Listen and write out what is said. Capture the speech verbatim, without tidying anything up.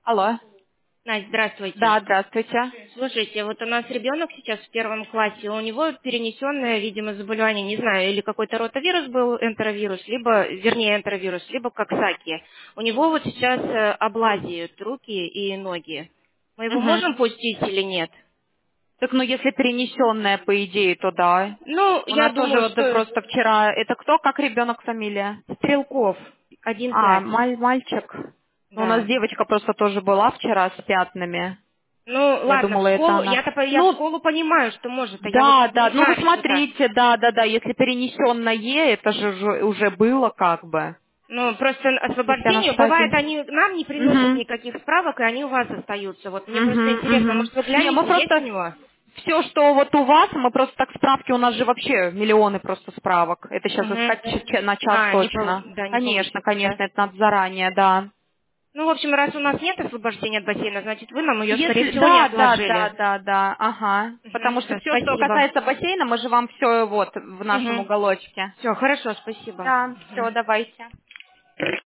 Алло. Настя, здравствуйте. Да, здравствуйте. Слушайте, вот у нас ребенок сейчас в первом классе, у него перенесенное, видимо, заболевание, не знаю, или какой-то ротавирус был, энтеровирус, либо, вернее, энтеровирус, либо коксаки. У него вот сейчас э, облазиют руки и ноги. Мы его Угу. можем пустить или нет? Так, ну, если перенесенная, по идее, то да. Ну, У я нас тоже думаю, вот что просто вчера... Это кто, как ребенок, фамилия? Стрелков, один А, пять, маль- мальчик. Ну, у нас да. девочка просто тоже была вчера с пятнами. Ну, Я ладно, в думала, это школу, она. я-то по- я в Ну, школу понимаю, что может, а я вот да, не да. Ну, вы знаю что-то. смотрите, да, да, да. Если перенесенное, это же уже уже было как бы. Ну, просто Если она, освобождение, бывает, кстати... они нам не приносят Угу. никаких справок, и они у вас остаются. Вот мне просто Угу, интересно, угу. может, вы Не, мы глянете, есть у просто него? все, что вот у вас, мы просто так справки, у нас же вообще миллионы просто справок. Это сейчас Угу. искать ч- ч- на час А, не полу- точно. да, не Конечно, получится, да? конечно, это надо заранее, да. Ну, в общем, раз у нас нет освобождения от бассейна, значит, вы нам ее, скорее Если всего, не да, да, да, отложили. да, да, ага. Угу. Потому что Все, все, что спасибо. касается бассейна, мы же вам все вот в нашем Угу. уголочке. Все, хорошо, спасибо. Да, все, давайте.